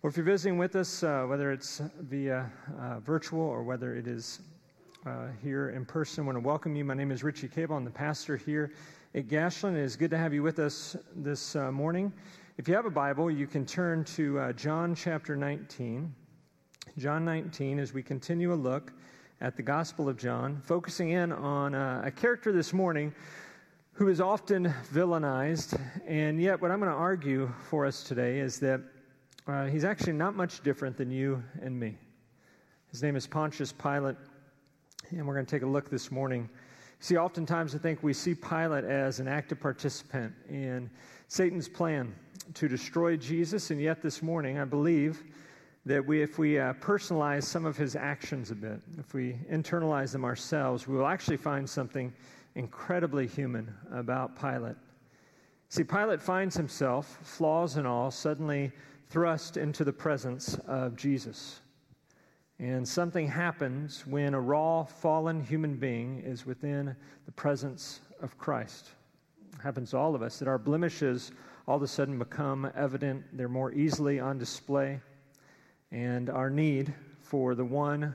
Or if you're visiting with us, whether it's via virtual or whether it is here in person, I want to welcome you. My name is Richie Cable. I'm the pastor here at Gashland. It is good to have you with us this morning. If you have a Bible, you can turn to John chapter 19. John 19, as we continue a look at the Gospel of John, focusing in on a character this morning who is often villainized, and yet what I'm going to argue for us today is that he's actually not much different than you and me. His name is Pontius Pilate, and we're going to take a look this morning. See, oftentimes I think we see Pilate as an active participant in Satan's plan to destroy Jesus, and yet this morning I believe that if we personalize some of his actions a bit, if we internalize them ourselves, we will actually find something incredibly human about Pilate. See, Pilate finds himself, flaws and all, suddenly thrust into the presence of Jesus. And something happens when a raw, fallen human being is within the presence of Christ. It happens to all of us, that our blemishes all of a sudden become evident. They're more easily on display. And our need for the one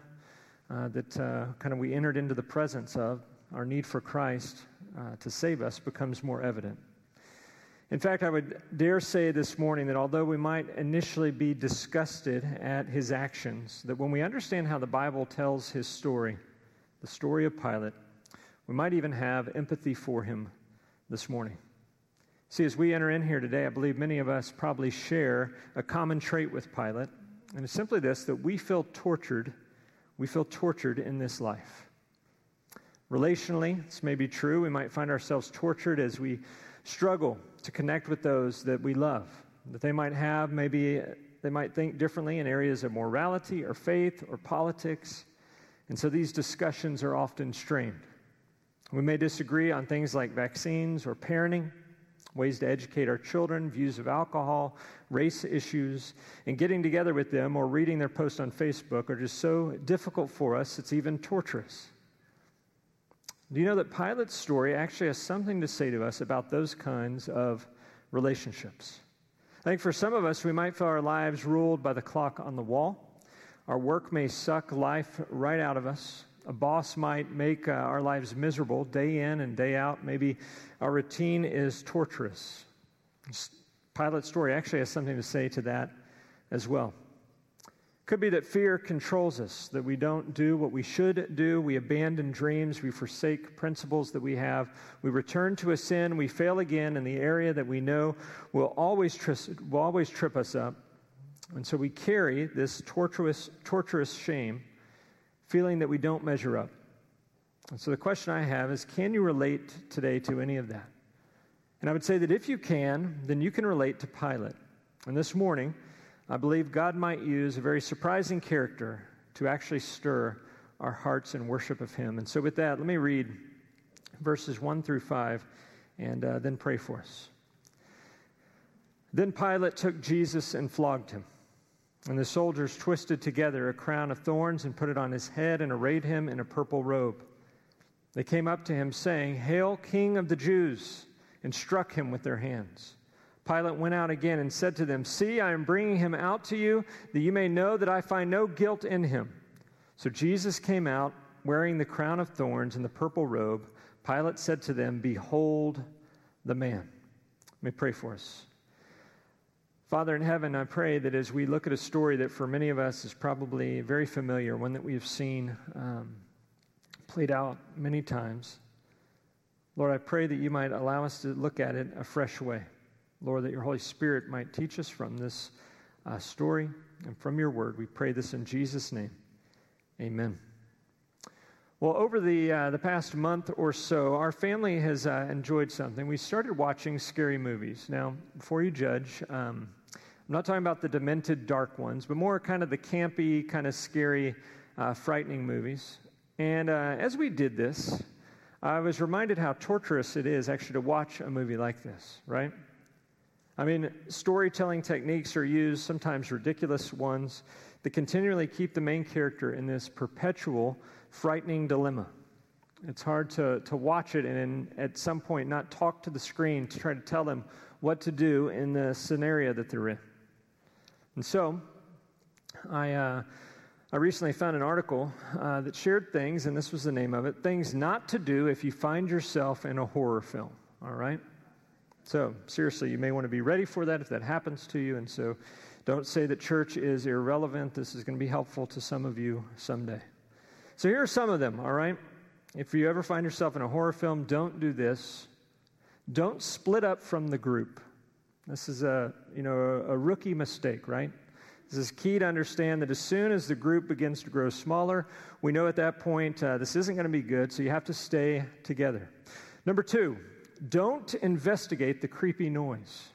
that we entered into the presence of, our need for Christ to save us, becomes more evident. In fact, I would dare say this morning that although we might initially be disgusted at his actions, that when we understand how the Bible tells his story, the story of Pilate, we might even have empathy for him this morning. See, as we enter in here today, I believe many of us probably share a common trait with Pilate, and it's simply this, that we feel tortured in this life. Relationally, this may be true. We might find ourselves tortured as we struggle to connect with those that we love, that they might have, maybe they might think differently in areas of morality or faith or politics, and so these discussions are often strained. We may disagree on things like vaccines or parenting, ways to educate our children, views of alcohol, race issues, and getting together with them or reading their posts on Facebook are just so difficult for us, it's even torturous. Do you know that Pilate's story actually has something to say to us about those kinds of relationships? I think for some of us, we might feel our lives ruled by the clock on the wall. Our work may suck life right out of us. A boss might make our lives miserable day in and day out. Maybe our routine is torturous. Pilate's story actually has something to say to that as well. Could be that fear controls us, that we don't do what we should do, we abandon dreams, we forsake principles that we have, we return to a sin, we fail again in the area that we know will always trip us up. And so we carry this torturous shame, feeling that we don't measure up. And so the question I have is, can you relate today to any of that? And I would say that if you can, then you can relate to Pilate. And this morning, I believe God might use a very surprising character to actually stir our hearts in worship of him. And so with that, let me read verses 1 through 5 and then pray for us. Then Pilate took Jesus and flogged him. And the soldiers twisted together a crown of thorns and put it on his head and arrayed him in a purple robe. They came up to him saying, "Hail, King of the Jews," and struck him with their hands. Pilate went out again and said to them, "See, I am bringing him out to you, that you may know that I find no guilt in him." So Jesus came out, wearing the crown of thorns and the purple robe. Pilate said to them, "Behold the man." Let me pray for us. Father in heaven, I pray that as we look at a story that for many of us is probably very familiar, one that we have seen played out many times, Lord, I pray that you might allow us to look at it a fresh way. Lord, that your Holy Spirit might teach us from this story and from your word. We pray this in Jesus' name. Amen. Well, over the past month or so, our family has enjoyed something. We started watching scary movies. Now, before you judge, I'm not talking about the demented, dark ones, but more kind of the campy, kind of scary, frightening movies. And as we did this, I was reminded how torturous it is actually to watch a movie like this, right? I mean, storytelling techniques are used, sometimes ridiculous ones, that continually keep the main character in this perpetual, frightening dilemma. It's hard to watch it and at some point not talk to the screen to try to tell them what to do in the scenario that they're in. And so, I recently found an article that shared things, and this was the name of it, Things Not to Do If You Find Yourself in a Horror Film, all right? So, seriously, you may want to be ready for that if that happens to you, and so don't say that church is irrelevant. This is going to be helpful to some of you someday. So here are some of them, all right? If you ever find yourself in a horror film, don't do this. Don't split up from the group. This is a rookie mistake, right? This is key to understand that as soon as the group begins to grow smaller, we know at that point this isn't going to be good, so you have to stay together. Number 2, don't investigate the creepy noise.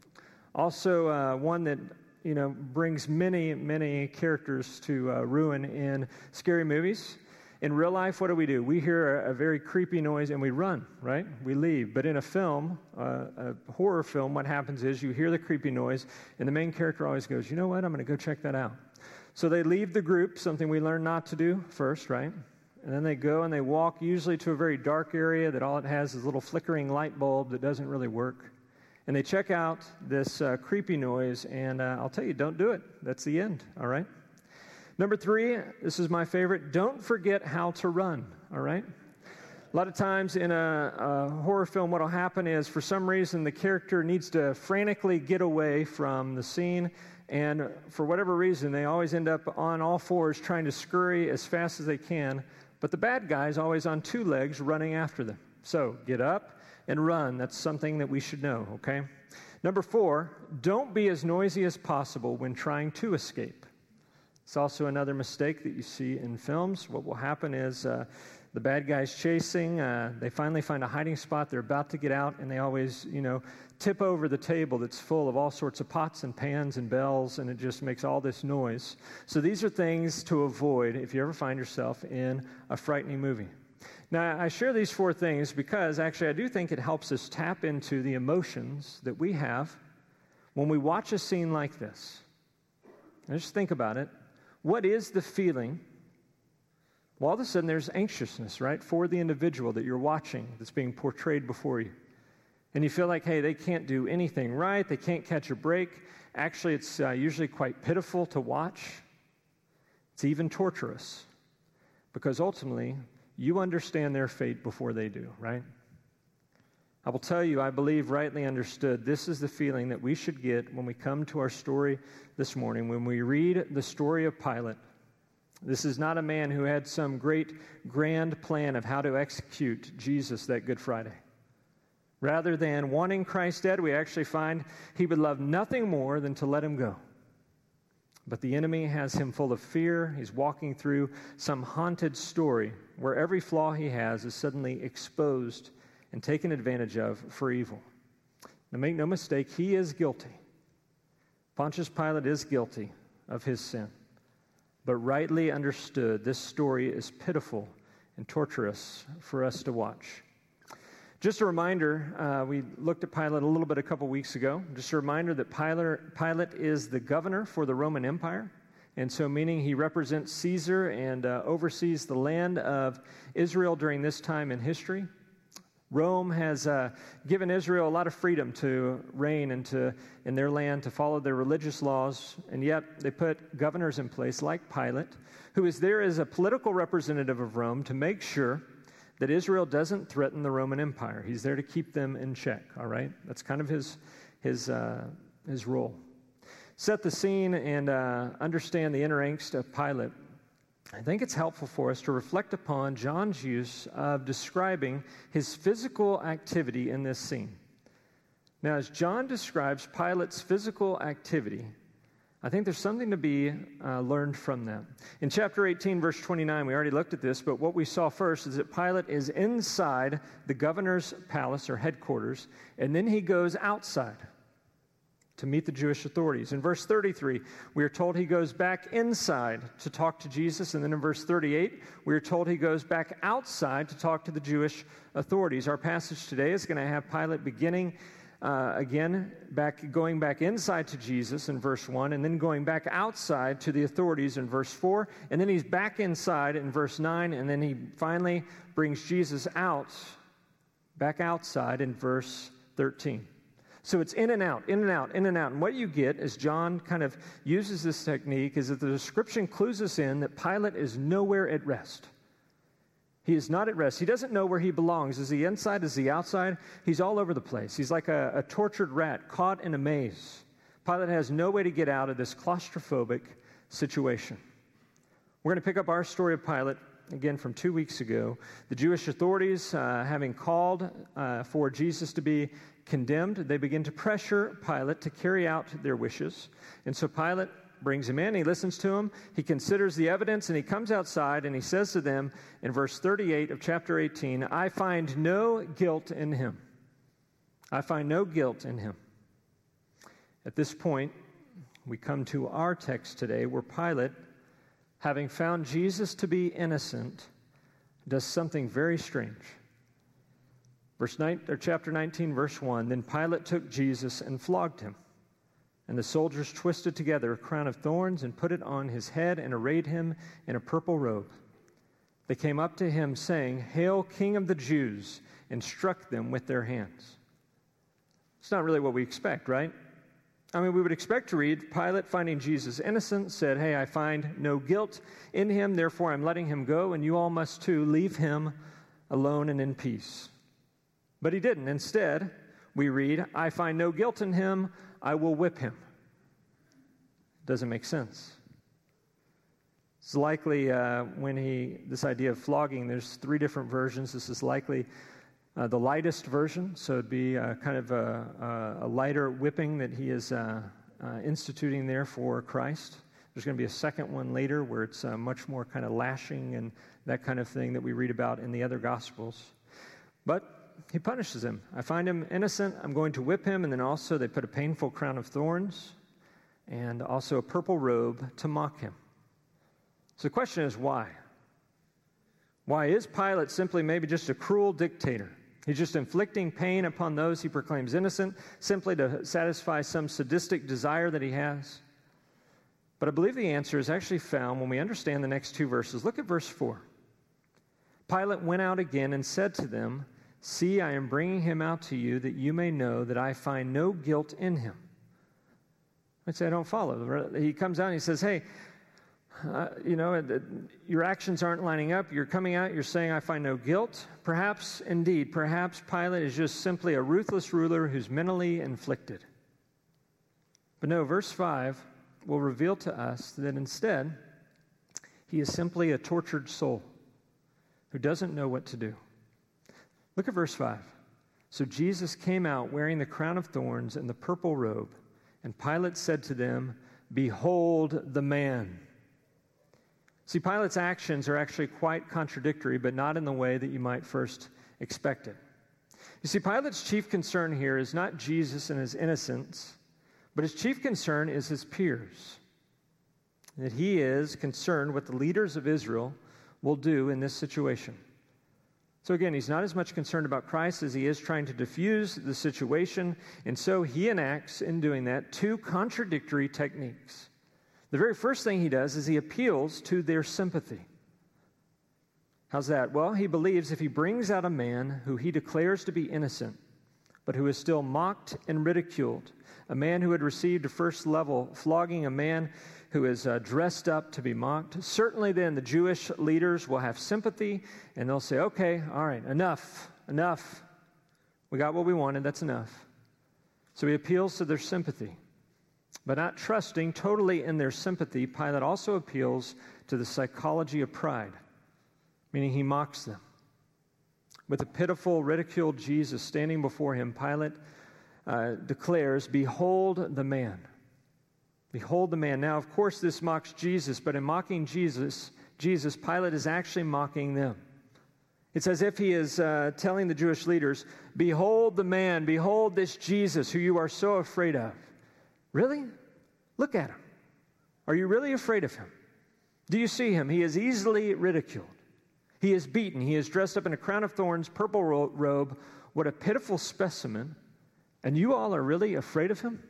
Also, one that brings many characters to ruin in scary movies. In real life, what do? We hear a very creepy noise and we run, right? We leave. But in a film, a horror film, what happens is you hear the creepy noise and the main character always goes, you know what, I'm going to go check that out. So they leave the group, something we learn not to do first, right? And then they go and they walk usually to a very dark area that all it has is a little flickering light bulb that doesn't really work. And they check out this creepy noise, and I'll tell you, don't do it. That's the end, all right? Number 3, this is my favorite, don't forget how to run, all right? A lot of times in a horror film, what will happen is for some reason the character needs to frantically get away from the scene, and for whatever reason, they always end up on all fours trying to scurry as fast as they can, but the bad guy is always on 2 legs running after them. So get up and run. That's something that we should know, okay? Number 4, don't be as noisy as possible when trying to escape. It's also another mistake that you see in films. What will happen is the bad guy's chasing. They finally find a hiding spot. They're about to get out, and they always, tip over the table that's full of all sorts of pots and pans and bells, and it just makes all this noise. So these are things to avoid if you ever find yourself in a frightening movie. Now, I share these 4 things because actually I do think it helps us tap into the emotions that we have when we watch a scene like this. Now, just think about it. What is the feeling? Well, all of a sudden there's anxiousness, right, for the individual that you're watching that's being portrayed before you. And you feel like, hey, they can't do anything right. They can't catch a break. Actually, it's usually quite pitiful to watch. It's even torturous because ultimately you understand their fate before they do, right? I will tell you, I believe rightly understood, this is the feeling that we should get when we come to our story this morning, when we read the story of Pilate. This is not a man who had some great grand plan of how to execute Jesus that Good Friday. Rather than wanting Christ dead, we actually find he would love nothing more than to let him go. But the enemy has him full of fear. He's walking through some haunted story where every flaw he has is suddenly exposed and taken advantage of for evil. Now make no mistake, he is guilty. Pontius Pilate is guilty of his sin. But rightly understood, this story is pitiful and torturous for us to watch. Just a reminder, we looked at Pilate a little bit a couple weeks ago. Just a reminder that Pilate is the governor for the Roman Empire. And so meaning he represents Caesar and oversees the land of Israel during this time in history. Rome has given Israel a lot of freedom to reign in their land, to follow their religious laws, and yet they put governors in place like Pilate, who is there as a political representative of Rome to make sure that Israel doesn't threaten the Roman Empire. He's there to keep them in check, all right? That's kind of his role. Set the scene and understand the inner angst of Pilate. I think it's helpful for us to reflect upon John's use of describing his physical activity in this scene. Now, as John describes Pilate's physical activity, I think there's something to be learned from that. In chapter 18, verse 29, we already looked at this, but what we saw first is that Pilate is inside the governor's palace or headquarters, and then he goes outside to meet the Jewish authorities. In verse 33, we are told he goes back inside to talk to Jesus, and then in verse 38, we are told he goes back outside to talk to the Jewish authorities. Our passage today is going to have Pilate beginning going back inside to Jesus in verse 1, and then going back outside to the authorities in verse 4, and then he's back inside in verse 9, and then he finally brings Jesus back outside in verse 13. So it's in and out, in and out, in and out. And what you get, as John kind of uses this technique, is that the description clues us in that Pilate is nowhere at rest. He is not at rest. He doesn't know where he belongs. Is he inside? Is he outside? He's all over the place. He's like a tortured rat caught in a maze. Pilate has no way to get out of this claustrophobic situation. We're going to pick up our story of Pilate again from 2 weeks ago. The Jewish authorities, having called for Jesus to be condemned, they begin to pressure Pilate to carry out their wishes. And so Pilate brings him in, he listens to him, he considers the evidence, and he comes outside and he says to them in verse 38 of chapter 18, I find no guilt in him. I find no guilt in him. At this point, we come to our text today where Pilate, having found Jesus to be innocent, does something very strange. Chapter 19, verse 1, Then Pilate took Jesus and flogged him. And the soldiers twisted together a crown of thorns and put it on his head and arrayed him in a purple robe. They came up to him saying, Hail, King of the Jews, and struck them with their hands. It's not really what we expect, right? I mean, we would expect to read, Pilate, finding Jesus innocent, said, Hey, I find no guilt in him, therefore I'm letting him go, and you all must too leave him alone and in peace. But he didn't. Instead, we read, I find no guilt in him, I will whip him. Doesn't make sense. It's likely this idea of flogging, there's 3 different versions. This is likely the lightest version, so it'd be kind of a lighter whipping that he is instituting there for Christ. There's going to be a second one later where it's much more kind of lashing and that kind of thing that we read about in the other Gospels. But he punishes him. I find him innocent. I'm going to whip him. And then also they put a painful crown of thorns and also a purple robe to mock him. So the question is why? Why is Pilate simply maybe just a cruel dictator? He's just inflicting pain upon those he proclaims innocent simply to satisfy some sadistic desire that he has? But I believe the answer is actually found when we understand the next 2 verses. Look at verse 4. Pilate went out again and said to them, See, I am bringing him out to you that you may know that I find no guilt in him. I'd say I don't follow. He comes out and he says, Hey, your actions aren't lining up. You're coming out, you're saying I find no guilt. Perhaps Pilate is just simply a ruthless ruler who's mentally inflicted. But no, verse 5 will reveal to us that instead, he is simply a tortured soul who doesn't know what to do. Look at verse 5. So Jesus came out wearing the crown of thorns and the purple robe, and Pilate said to them, Behold the man. See, Pilate's actions are actually quite contradictory, but not in the way that you might first expect it. You see, Pilate's chief concern here is not Jesus and his innocence, but his chief concern is his peers. That he is concerned what the leaders of Israel will do in this situation. So again, he's not as much concerned about Christ as he is trying to diffuse the situation, and so he enacts, in doing that, 2 contradictory techniques. The very first thing he does is he appeals to their sympathy. How's that? Well, he believes if he brings out a man who he declares to be innocent, but who is still mocked and ridiculed, a man who had received a first level flogging, a man who is dressed up to be mocked, certainly then the Jewish leaders will have sympathy, and they'll say, okay, all right, enough. We got what we wanted, that's enough. So he appeals to their sympathy. But not trusting totally in their sympathy, Pilate also appeals to the psychology of pride, meaning he mocks them. With a pitiful, ridiculed Jesus standing before him, Pilate declares, Behold the man. Behold the man. Now, of course, this mocks Jesus, but in mocking Jesus, Pilate is actually mocking them. It's as if he is telling the Jewish leaders, Behold the man, behold this Jesus who you are so afraid of. Really? Look at him. Are you really afraid of him? Do you see him? He is easily ridiculed. He is beaten. He is dressed up in a crown of thorns, purple robe. What a pitiful specimen. And you all are really afraid of him?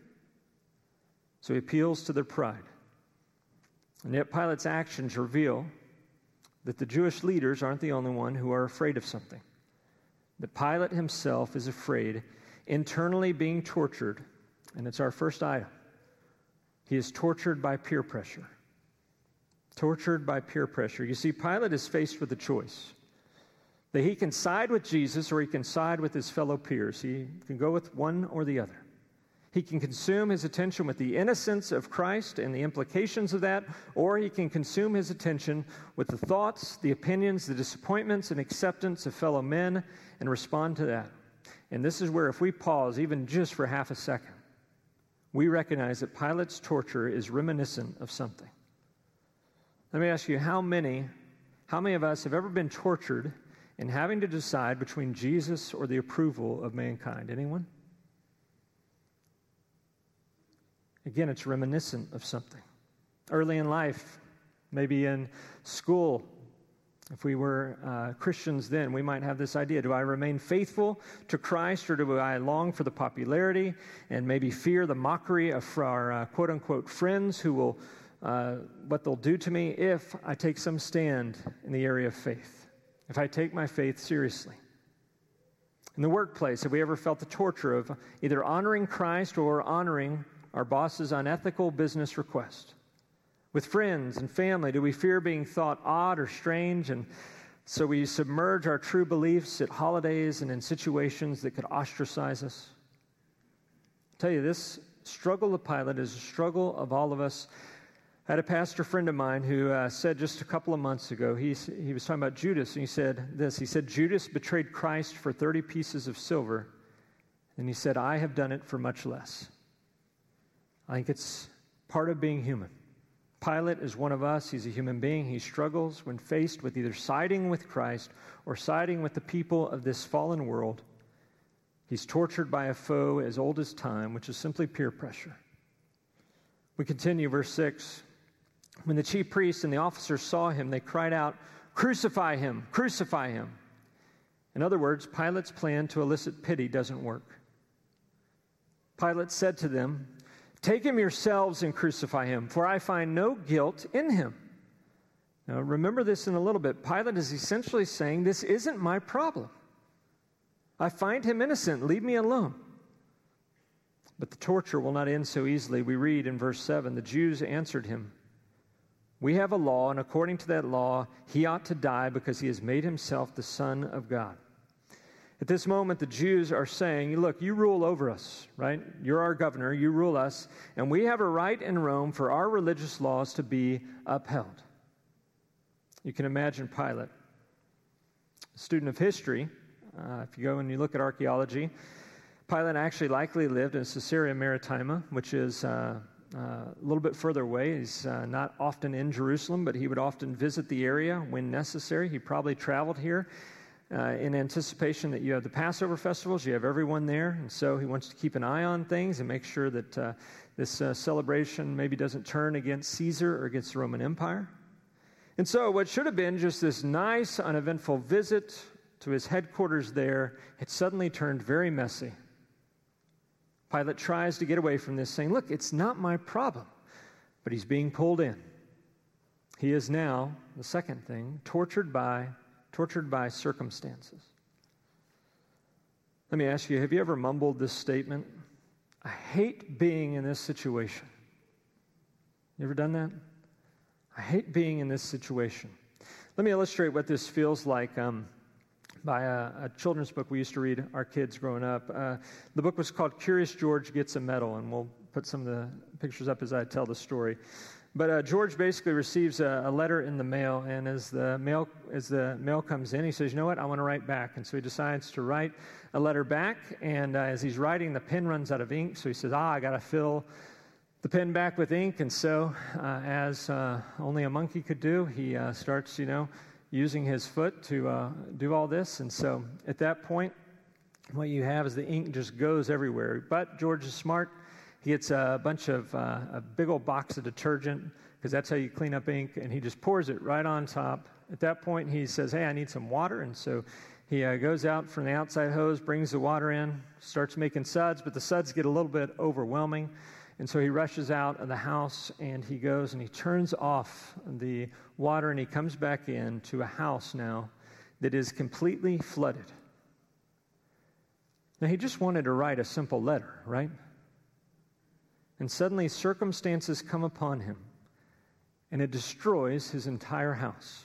So he appeals to their pride. And yet Pilate's actions reveal that the Jewish leaders aren't the only one who are afraid of something. That Pilate himself is afraid internally being tortured, and it's our first item. He is tortured by peer pressure. Tortured by peer pressure. You see, Pilate is faced with a choice. That he can side with Jesus or he can side with his fellow peers. He can go with one or the other. He can consume his attention with the innocence of Christ and the implications of that, or he can consume his attention with the thoughts, the opinions, the disappointments, and acceptance of fellow men and respond to that. And this is where if we pause, even just for half a second, we recognize that Pilate's torture is reminiscent of something. Let me ask you, how many of us have ever been tortured in having to decide between Jesus or the approval of mankind? Anyone? Again, it's reminiscent of something. Early in life, maybe in school, if we were Christians then, we might have this idea. Do I remain faithful to Christ, or do I long for the popularity and maybe fear the mockery of our quote-unquote friends who will, what they'll do to me if I take some stand in the area of faith, if I take my faith seriously? In the workplace, have we ever felt the torture of either honoring Christ or honoring our boss's unethical business request? With friends and family, do we fear being thought odd or strange, and so we submerge our true beliefs at holidays and in situations that could ostracize us? I tell you, this struggle of Pilate is a struggle of all of us. I had a pastor friend of mine who said just a couple of months ago, he was talking about Judas, and he said this. He said, Judas betrayed Christ for 30 pieces of silver, and he said, I have done it for much less. I think it's part of being human. Pilate is one of us. He's a human being. He struggles when faced with either siding with Christ or siding with the people of this fallen world. He's tortured by a foe as old as time, which is simply peer pressure. We continue, verse 6. When the chief priests and the officers saw him, they cried out, "Crucify him! Crucify him!" In other words, Pilate's plan to elicit pity doesn't work. Pilate said to them, "Take him yourselves and crucify him, for I find no guilt in him." Now, remember this in a little bit. Pilate is essentially saying, this isn't my problem. I find him innocent. Leave me alone. But the torture will not end so easily. We read in verse 7, the Jews answered him, "We have a law, and according to that law, he ought to die because he has made himself the Son of God." At this moment, the Jews are saying, look, you rule over us, right? You're our governor, you rule us, and we have a right in Rome for our religious laws to be upheld. You can imagine Pilate. A student of history, if you go and you look at archaeology, Pilate actually likely lived in Caesarea Maritima, which is a little bit further away. He's not often in Jerusalem, but he would often visit the area when necessary. He probably traveled here in anticipation that you have the Passover festivals, you have everyone there, and so he wants to keep an eye on things and make sure that this celebration maybe doesn't turn against Caesar or against the Roman Empire. And so what should have been just this nice, uneventful visit to his headquarters there, it suddenly turned very messy. Pilate tries to get away from this, saying, look, it's not my problem, but he's being pulled in. He is now, the second thing, tortured by circumstances. Let me ask you, have you ever mumbled this statement? I hate being in this situation. You ever done that? I hate being in this situation. Let me illustrate what this feels like by a children's book we used to read our kids growing up. The book was called Curious George Gets a Medal, and we'll put some of the pictures up as I tell the story. But George basically receives a letter in the mail, and as the mail comes in, he says, you know what, I want to write back. And so he decides to write a letter back, and as he's writing, the pen runs out of ink, so he says, I got to fill the pen back with ink. And so, as only a monkey could do, he starts, using his foot to do all this. And so at that point, what you have is the ink just goes everywhere. But George is smart. He gets a bunch of, a big old box of detergent, because that's how you clean up ink, and he just pours it right on top. At that point, he says, hey, I need some water, and so he goes out from the outside hose, brings the water in, starts making suds, but the suds get a little bit overwhelming, and so he rushes out of the house, and he goes and he turns off the water, and he comes back in to a house now that is completely flooded. Now, he just wanted to write a simple letter, right? And suddenly circumstances come upon him, and it destroys his entire house.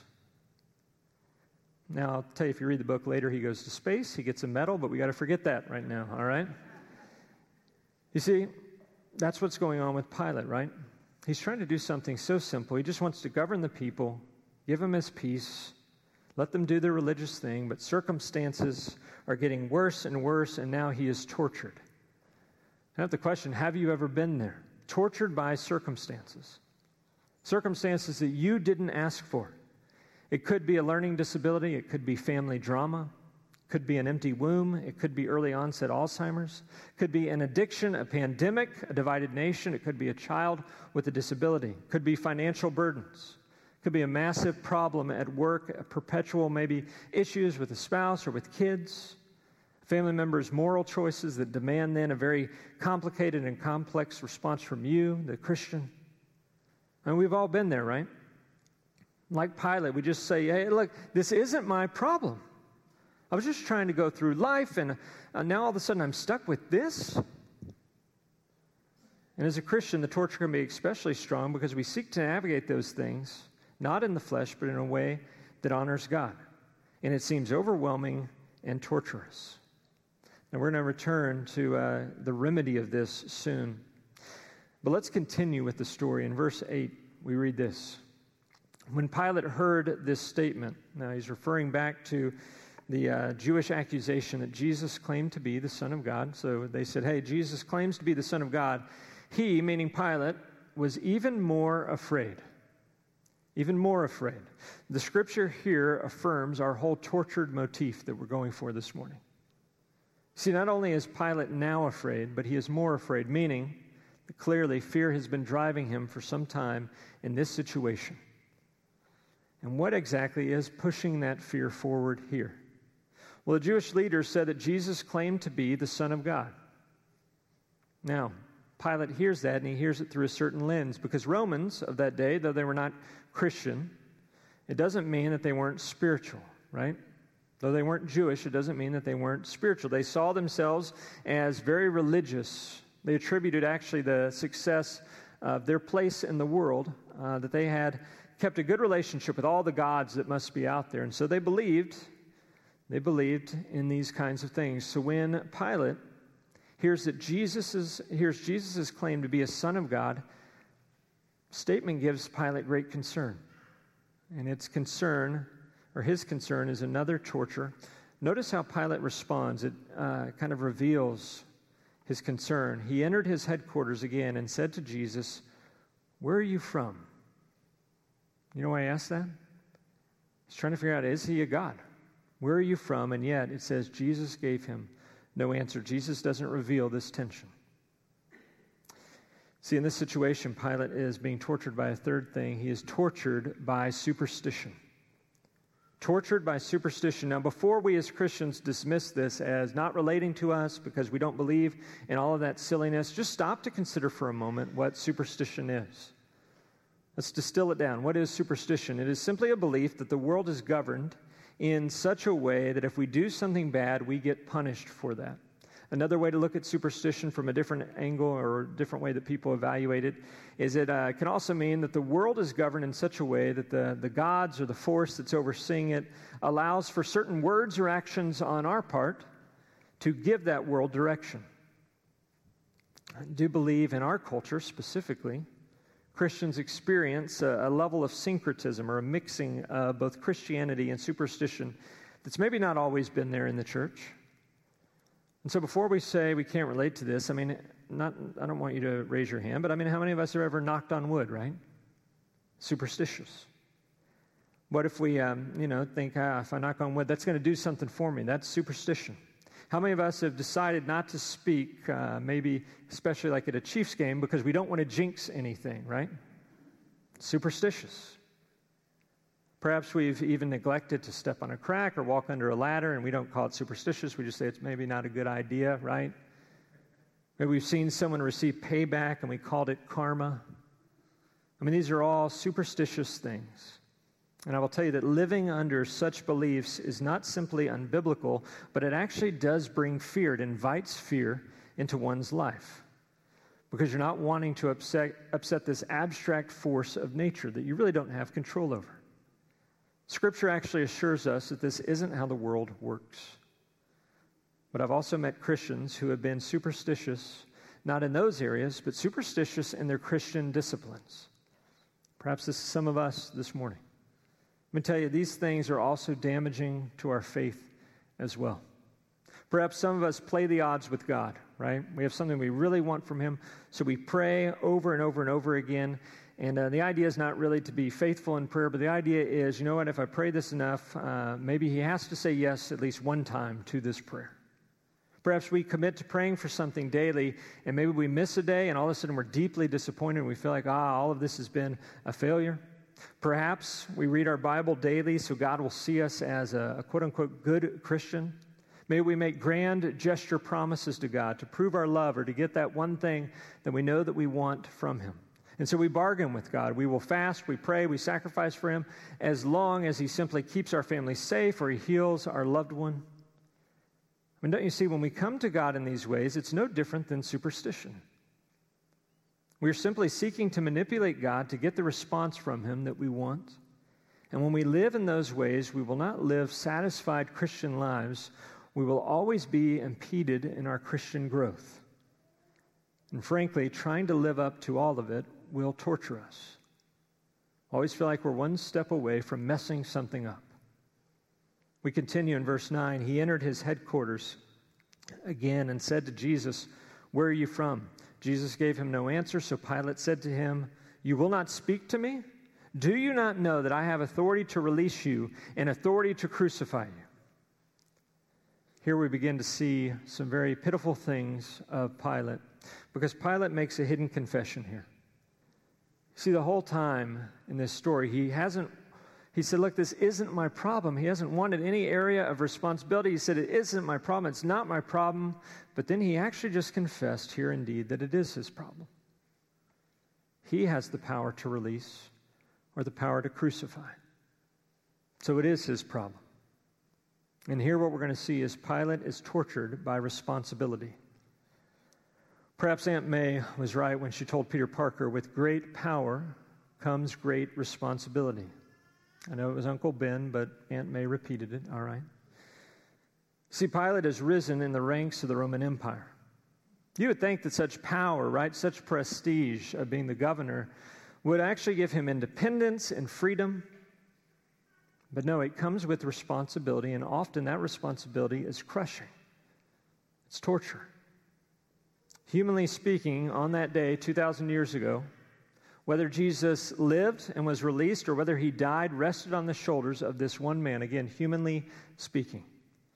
Now, I'll tell you, if you read the book later, he goes to space, he gets a medal, but we got to forget that right now, all right? You see, that's what's going on with Pilate, right? He's trying to do something so simple. He just wants to govern the people, give them his peace, let them do their religious thing, but circumstances are getting worse and worse, and now he is tortured. I have the question, have you ever been there? Tortured by circumstances. Circumstances that you didn't ask for. It could be a learning disability. It could be family drama. It could be an empty womb. It could be early onset Alzheimer's. It could be an addiction, a pandemic, a divided nation. It could be a child with a disability. It could be financial burdens. It could be a massive problem at work, a perpetual maybe issues with a spouse or with kids. Family members' moral choices that demand then a very complicated and complex response from you, the Christian. And we've all been there, right? Like Pilate, we just say, hey, look, this isn't my problem. I was just trying to go through life, and now all of a sudden I'm stuck with this. And as a Christian, the torture can be especially strong because we seek to navigate those things, not in the flesh, but in a way that honors God. And it seems overwhelming and torturous. And we're going to return to the remedy of this soon. But let's continue with the story. In verse 8, we read this. When Pilate heard this statement, now he's referring back to the Jewish accusation that Jesus claimed to be the Son of God. So they said, hey, Jesus claims to be the Son of God. He, meaning Pilate, was even more afraid. Even more afraid. The scripture here affirms our whole tortured motif that we're going for this morning. See, not only is Pilate now afraid, but he is more afraid, meaning that clearly fear has been driving him for some time in this situation. And what exactly is pushing that fear forward here? Well, the Jewish leaders said that Jesus claimed to be the Son of God. Now, Pilate hears that, and he hears it through a certain lens, because Romans of that day, though they were not Christian, it doesn't mean that they weren't spiritual, right? Though they weren't Jewish, it doesn't mean that they weren't spiritual. They saw themselves as very religious. They attributed actually the success of their place in the world, that they had kept a good relationship with all the gods that must be out there. And so they believed in these kinds of things. So when Pilate hears Jesus' claim to be a Son of God, statement gives Pilate great concern. And his concern is another torture. Notice how Pilate responds. It kind of reveals his concern. He entered his headquarters again and said to Jesus, "Where are you from?" You know why I asked that? He's trying to figure out, is he a God? Where are you from? And yet it says Jesus gave him no answer. Jesus doesn't reveal this tension. See, in this situation, Pilate is being tortured by a third thing. He is tortured by superstition. Tortured by superstition. Now, before we as Christians dismiss this as not relating to us because we don't believe in all of that silliness, just stop to consider for a moment what superstition is. Let's distill it down. What is superstition? It is simply a belief that the world is governed in such a way that if we do something bad, we get punished for that. Another way to look at superstition from a different angle or a different way that people evaluate it is it can also mean that the world is governed in such a way that the gods or the force that's overseeing it allows for certain words or actions on our part to give that world direction. I do believe in our culture specifically, Christians experience a level of syncretism or a mixing of both Christianity and superstition that's maybe not always been there in the church. And so before we say we can't relate to this, I don't want you to raise your hand, but how many of us have ever knocked on wood, right? Superstitious. What if we, think, if I knock on wood, that's going to do something for me? That's superstition. How many of us have decided not to speak, maybe especially like at a Chiefs game, because we don't want to jinx anything, right? Superstitious. Perhaps we've even neglected to step on a crack or walk under a ladder, and we don't call it superstitious. We just say it's maybe not a good idea, right? Maybe we've seen someone receive payback, and we called it karma. These are all superstitious things. And I will tell you that living under such beliefs is not simply unbiblical, but it actually does bring fear. It invites fear into one's life because you're not wanting to upset this abstract force of nature that you really don't have control over. Scripture actually assures us that this isn't how the world works. But I've also met Christians who have been superstitious, not in those areas, but superstitious in their Christian disciplines. Perhaps this is some of us this morning. Let me tell you, these things are also damaging to our faith as well. Perhaps some of us play the odds with God, right? We have something we really want from Him, so we pray over and over and over again. And the idea is not really to be faithful in prayer, but the idea is, you know what, if I pray this enough, maybe He has to say yes at least one time to this prayer. Perhaps we commit to praying for something daily, and maybe we miss a day, and all of a sudden we're deeply disappointed, and we feel like, all of this has been a failure. Perhaps we read our Bible daily so God will see us as a quote-unquote good Christian. Maybe we make grand gesture promises to God to prove our love or to get that one thing that we know that we want from Him. And so we bargain with God. We will fast, we pray, we sacrifice for Him as long as He simply keeps our family safe or He heals our loved one. I mean, don't you see, when we come to God in these ways, it's no different than superstition. We're simply seeking to manipulate God to get the response from Him that we want. And when we live in those ways, we will not live satisfied Christian lives. We will always be impeded in our Christian growth. And frankly, trying to live up to all of it will torture us. Always feel like we're one step away from messing something up. We continue in verse 9. He entered His headquarters again and said to Jesus, "Where are you from?" Jesus gave him no answer, so Pilate said to him, "You will not speak to me? Do you not know that I have authority to release you and authority to crucify you?" Here we begin to see some very pitiful things of Pilate, because Pilate makes a hidden confession here. See, the whole time in this story, he said, look, this isn't my problem. He hasn't wanted any area of responsibility. He said, it isn't my problem. It's not my problem. But then he actually just confessed here indeed that it is his problem. He has the power to release or the power to crucify. So it is his problem. And here what we're going to see is Pilate is tortured by responsibility. Perhaps Aunt May was right when she told Peter Parker, with great power comes great responsibility. I know it was Uncle Ben, but Aunt May repeated it, all right. See, Pilate has risen in the ranks of the Roman Empire. You would think that such power, right, such prestige of being the governor would actually give him independence and freedom. But no, it comes with responsibility, and often that responsibility is crushing. It's torture. Humanly speaking, on that day, 2,000 years ago, whether Jesus lived and was released or whether he died rested on the shoulders of this one man, again, humanly speaking.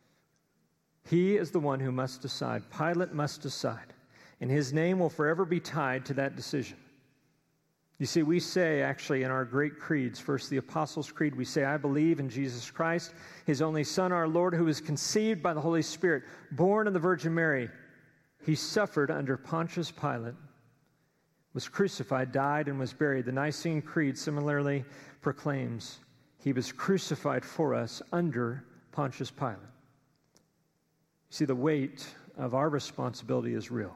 He is the one who must decide. Pilate must decide, and his name will forever be tied to that decision. You see, we say actually in our great creeds, first the Apostles' Creed, we say, I believe in Jesus Christ, His only Son, our Lord, who was conceived by the Holy Spirit, born of the Virgin Mary. He suffered under Pontius Pilate, was crucified, died, and was buried. The Nicene Creed similarly proclaims, He was crucified for us under Pontius Pilate. You see, the weight of our responsibility is real.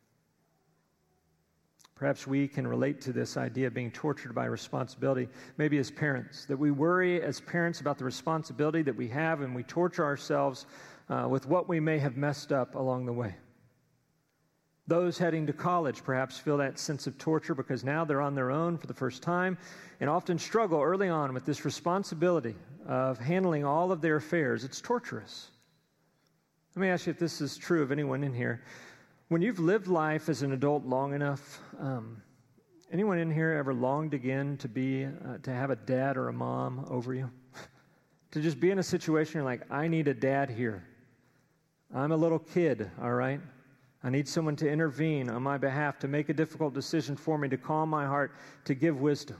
Perhaps we can relate to this idea of being tortured by responsibility, maybe as parents, that we worry as parents about the responsibility that we have, and we torture ourselves with what we may have messed up along the way. Those heading to college perhaps feel that sense of torture because now they're on their own for the first time and often struggle early on with this responsibility of handling all of their affairs. It's torturous. Let me ask you if this is true of anyone in here. When you've lived life as an adult long enough, anyone in here ever longed again to have a dad or a mom over you? To just be in a situation you're like, I need a dad here. I'm a little kid, all right? I need someone to intervene on my behalf, to make a difficult decision for me, to calm my heart, to give wisdom.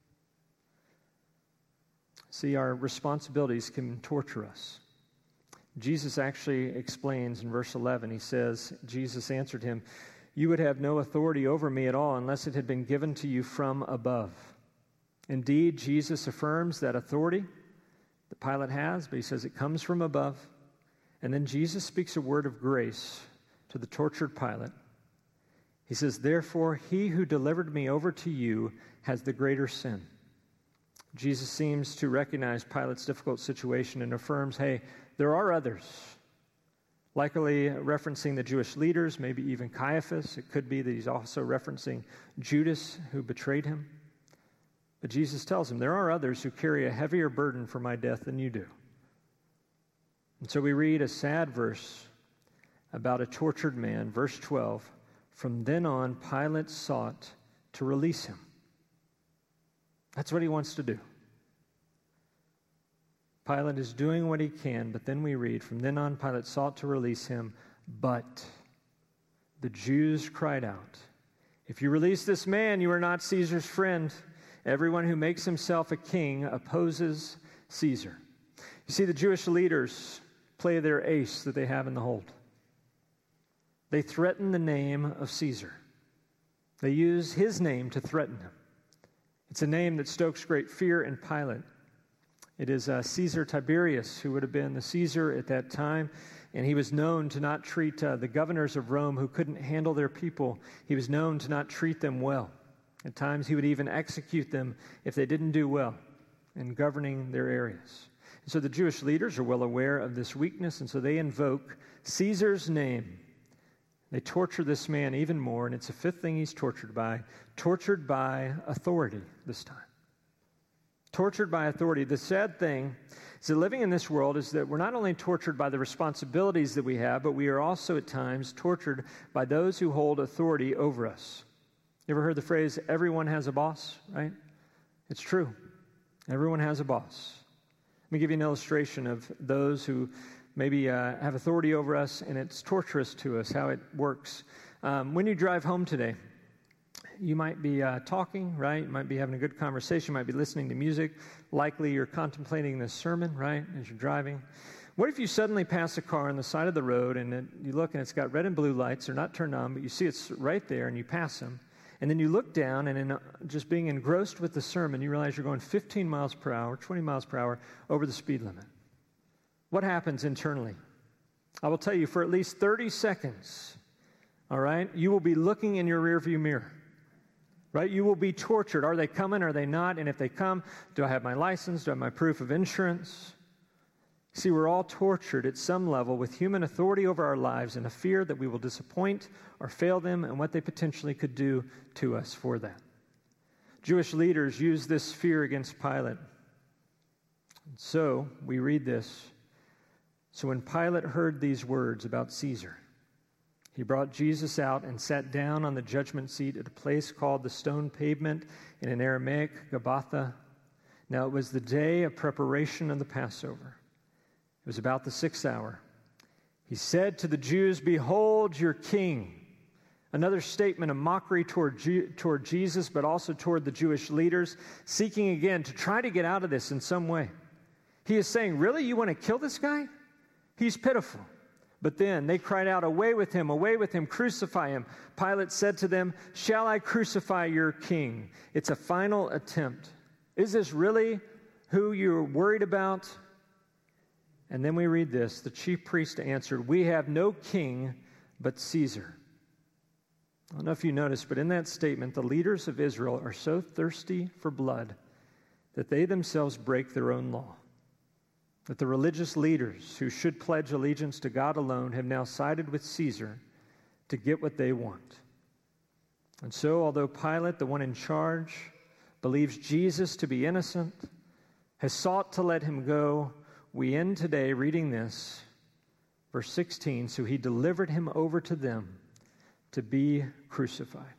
See, our responsibilities can torture us. Jesus actually explains in verse 11, he says, Jesus answered him, "You would have no authority over me at all unless it had been given to you from above. Indeed, Jesus affirms that authority that Pilate has, but he says it comes from above. And then Jesus speaks a word of grace to the tortured Pilate. He says, "Therefore, he who delivered me over to you has the greater sin." Jesus seems to recognize Pilate's difficult situation and affirms, hey, there are others. Likely referencing the Jewish leaders, maybe even Caiaphas. It could be that he's also referencing Judas, who betrayed him. But Jesus tells him, there are others who carry a heavier burden for my death than you do. And so we read a sad verse about a tortured man, verse 12. From then on, Pilate sought to release him. That's what he wants to do. Pilate is doing what he can, but then we read, from then on, Pilate sought to release him, but the Jews cried out, "If you release this man, you are not Caesar's friend. Everyone who makes himself a king opposes Caesar." You see, the Jewish leaders play their ace that they have in the hold. They threaten the name of Caesar. They use his name to threaten him. It's a name that stokes great fear in Pilate. It is Caesar Tiberius, who would have been the Caesar at that time, and he was known to not treat the governors of Rome who couldn't handle their people. He was known to not treat them well. At times, he would even execute them if they didn't do well in governing their areas. And so the Jewish leaders are well aware of this weakness, and so they invoke Caesar's name. They torture this man even more, and it's the fifth thing he's tortured by authority this time. Tortured by authority. The sad thing is that living in this world is that we're not only tortured by the responsibilities that we have, but we are also at times tortured by those who hold authority over us. You ever heard the phrase, everyone has a boss, right? It's true. Everyone has a boss. Let me give you an illustration of those who maybe have authority over us, and it's torturous to us, how it works. When you drive home today, you might be talking, right? You might be having a good conversation. You might be listening to music. Likely you're contemplating this sermon, right, as you're driving. What if you suddenly pass a car on the side of the road, and you look, and it's got red and blue lights. They're not turned on, but you see it's right there, and you pass them. And then you look down, and in just being engrossed with the sermon, you realize you're going 15 miles per hour, 20 miles per hour over the speed limit. What happens internally? I will tell you, for at least 30 seconds, all right, you will be looking in your rearview mirror. Right? You will be tortured. Are they coming? Are they not? And if they come, do I have my license? Do I have my proof of insurance? See, we're all tortured at some level with human authority over our lives and a fear that we will disappoint or fail them and what they potentially could do to us for that. Jewish leaders use this fear against Pilate. And so, we read this. So when Pilate heard these words about Caesar, he brought Jesus out and sat down on the judgment seat at a place called the Stone Pavement, in an Aramaic, Gabbatha. Now it was the day of preparation of the Passover. It was about the 6th hour. He said to the Jews, "Behold your king." Another statement of mockery toward Jesus, but also toward the Jewish leaders, seeking again to try to get out of this in some way. He is saying, really, you want to kill this guy? He's pitiful. But then they cried out, away with him, crucify him." Pilate said to them, "Shall I crucify your king?" It's a final attempt. Is this really who you're worried about? And then we read this. The chief priest answered, "We have no king but Caesar." I don't know if you noticed, but in that statement, the leaders of Israel are so thirsty for blood that they themselves break their own law. That the religious leaders who should pledge allegiance to God alone have now sided with Caesar to get what they want. And so, although Pilate, the one in charge, believes Jesus to be innocent, has sought to let him go, we end today reading this, verse 16, so he delivered him over to them to be crucified.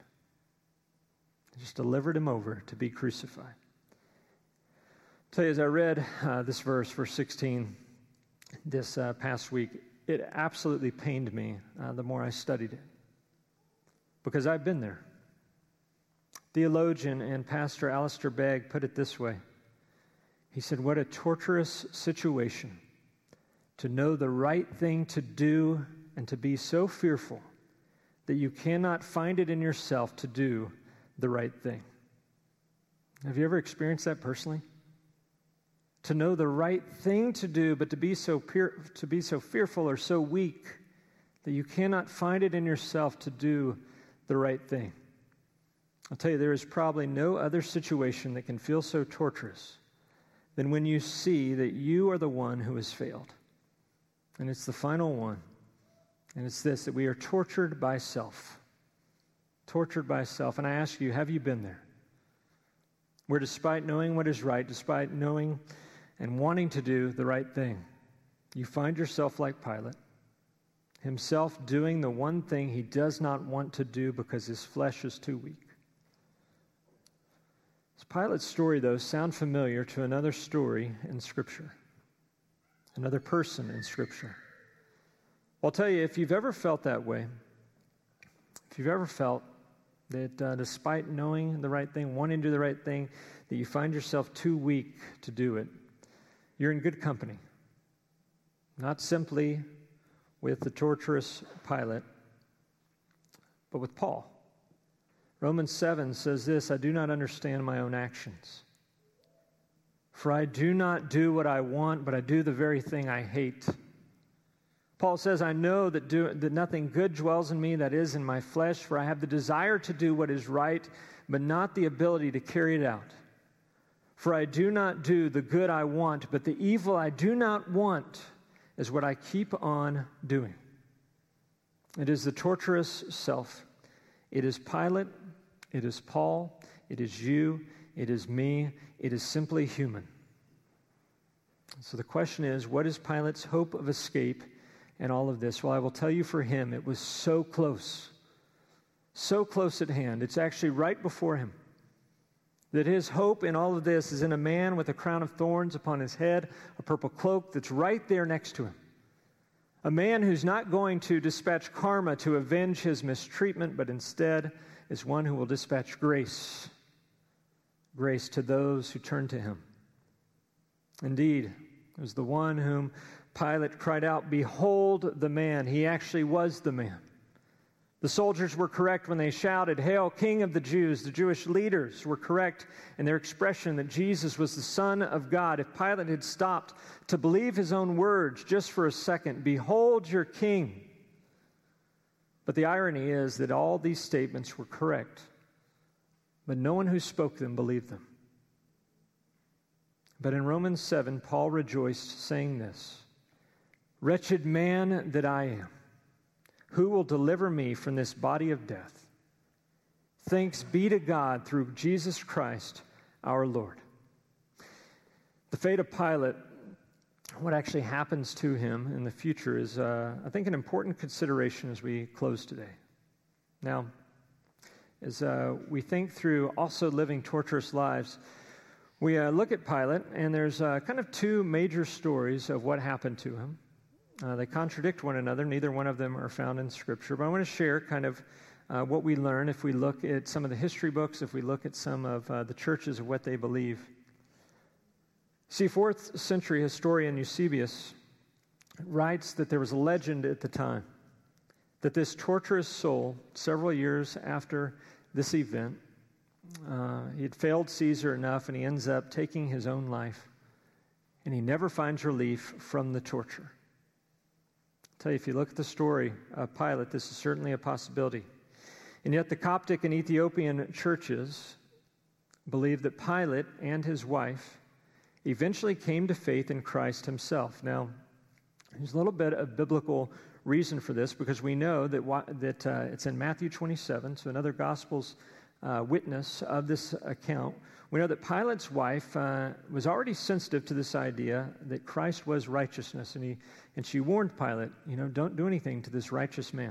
He just delivered him over to be crucified. I'll tell you, as I read this verse 16, this past week, it absolutely pained me the more I studied it. Because I've been there. Theologian and pastor Alistair Begg put it this way. He said, what a torturous situation to know the right thing to do and to be so fearful that you cannot find it in yourself to do the right thing. Have you ever experienced that personally? To know the right thing to do, but to be so fearful or so weak that you cannot find it in yourself to do the right thing. I'll tell you, there is probably no other situation that can feel so torturous than when you see that you are the one who has failed. And it's the final one. And it's this, that we are tortured by self. Tortured by self. And I ask you, have you been there? Where despite knowing what is right, despite knowing and wanting to do the right thing, you find yourself like Pilate, himself doing the one thing he does not want to do because his flesh is too weak. Does Pilate's story, though, sound familiar to another story in Scripture? Another person in Scripture? Well, I'll tell you, if you've ever felt that way, if you've ever felt that despite knowing the right thing, wanting to do the right thing, that you find yourself too weak to do it, you're in good company. Not simply with the torturous Pilate, but with Paul. Romans 7 says this, I do not understand my own actions. For I do not do what I want, but I do the very thing I hate. Paul says, I know that nothing good dwells in me, that is, in my flesh, for I have the desire to do what is right, but not the ability to carry it out. For I do not do the good I want, but the evil I do not want is what I keep on doing. It is the torturous self. It is Pilate. It is Paul. It is you. It is me. It is simply human. So the question is, what is Pilate's hope of escape in all of this? Well, I will tell you, for him, it was so close at hand. It's actually right before him. That his hope in all of this is in a man with a crown of thorns upon his head, a purple cloak that's right there next to him. A man who's not going to dispatch karma to avenge his mistreatment, but instead is one who will dispatch grace. Grace to those who turn to him. Indeed, it was the one whom Pilate cried out, behold the man. He actually was the man. The soldiers were correct when they shouted, Hail, King of the Jews. The Jewish leaders were correct in their expression that Jesus was the Son of God. If Pilate had stopped to believe his own words just for a second, behold your king. But the irony is that all these statements were correct, but no one who spoke them believed them. But in Romans 7, Paul rejoiced, saying this, Wretched man that I am, who will deliver me from this body of death? Thanks be to God through Jesus Christ our Lord. The fate of Pilate, what actually happens to him in the future is, I think, an important consideration as we close today. Now, as we think through also living torturous lives, we look at Pilate, and there's kind of two major stories of what happened to him. They contradict one another. Neither one of them are found in Scripture. But I want to share kind of what we learn if we look at some of the history books, if we look at some of the churches of what they believe. See, 4th century historian Eusebius writes that there was a legend at the time that this torturous soul, several years after this event, he had failed Caesar enough, and he ends up taking his own life, and he never finds relief from the torture. I'll tell you, if you look at the story of Pilate, this is certainly a possibility. And yet the Coptic and Ethiopian churches believe that Pilate and his wife eventually came to faith in Christ himself. Now, there's a little bit of biblical reason for this, because we know that it's in Matthew 27, so another Gospels witness of this account. We know that Pilate's wife was already sensitive to this idea that Christ was righteousness, and she warned Pilate, don't do anything to this righteous man.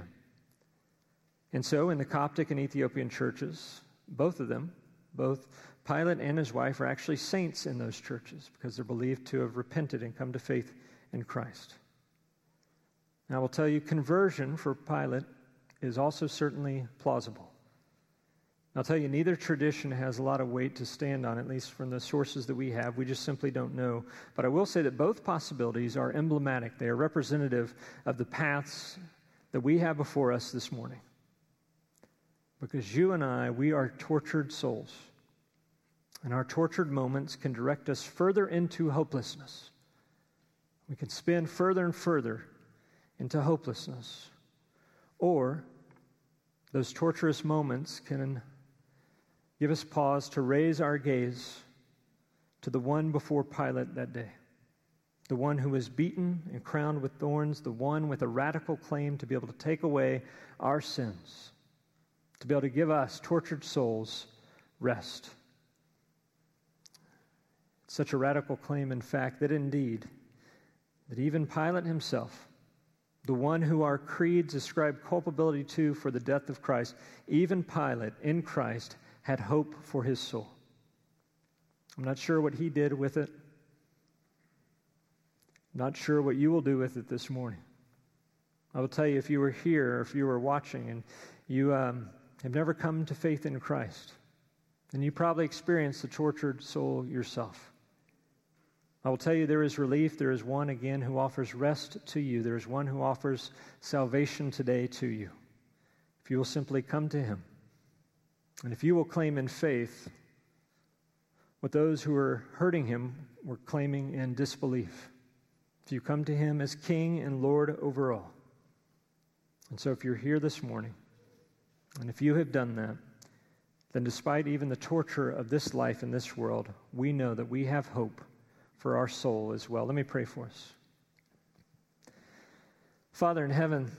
And so in the Coptic and Ethiopian churches, both of them, both Pilate and his wife, are actually saints in those churches because they're believed to have repented and come to faith in Christ. Now, I will tell you, conversion for Pilate is also certainly plausible. I'll tell you, neither tradition has a lot of weight to stand on, at least from the sources that we have. We just simply don't know. But I will say that both possibilities are emblematic. They are representative of the paths that we have before us this morning. Because you and I, we are tortured souls. And our tortured moments can direct us further into hopelessness. We can spin further and further into hopelessness. Or those torturous moments can give us pause to raise our gaze to the one before Pilate that day, the one who was beaten and crowned with thorns, the one with a radical claim to be able to take away our sins, to be able to give us, tortured souls, rest. It's such a radical claim, in fact, that even Pilate himself, the one who our creeds ascribe culpability to for the death of Christ, even Pilate in Christ had hope for his soul. I'm not sure what he did with it. I'm not sure what you will do with it this morning. I will tell you, if you were here or if you were watching and you have never come to faith in Christ, then you probably experienced the tortured soul yourself. I will tell you there is relief. There is one, again, who offers rest to you. There is one who offers salvation today to you. If you will simply come to him. And if you will claim in faith what those who are hurting him were claiming in disbelief. If you come to him as King and Lord over all. And so if you're here this morning, and if you have done that, then despite even the torture of this life in this world, we know that we have hope for our soul as well. Let me pray for us. Father in heaven,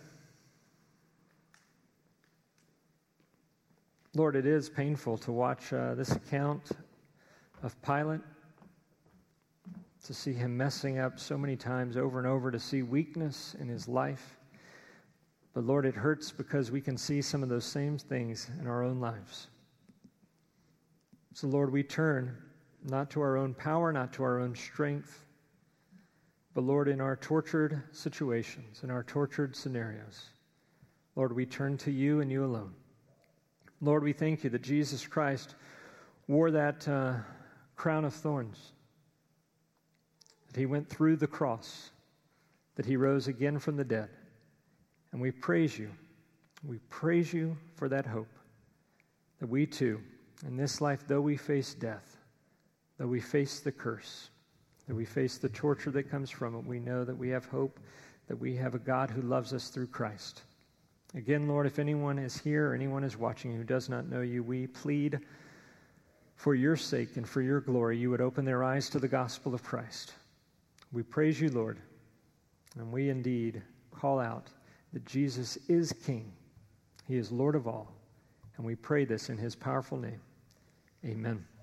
Lord, it is painful to watch this account of Pilate, to see him messing up so many times over and over, to see weakness in his life. But Lord, it hurts because we can see some of those same things in our own lives. So Lord, we turn not to our own power, not to our own strength, but Lord, in our tortured situations, in our tortured scenarios, Lord, we turn to you and you alone. Lord, we thank you that Jesus Christ wore that crown of thorns, that he went through the cross, that he rose again from the dead. And we praise you. We praise you for that hope, that we too, in this life, though we face death, though we face the curse, though we face the torture that comes from it, we know that we have hope, that we have a God who loves us through Christ. Again, Lord, if anyone is here or anyone is watching who does not know you, we plead for your sake and for your glory, you would open their eyes to the gospel of Christ. We praise you, Lord, and we indeed call out that Jesus is King. He is Lord of all, and we pray this in his powerful name. Amen.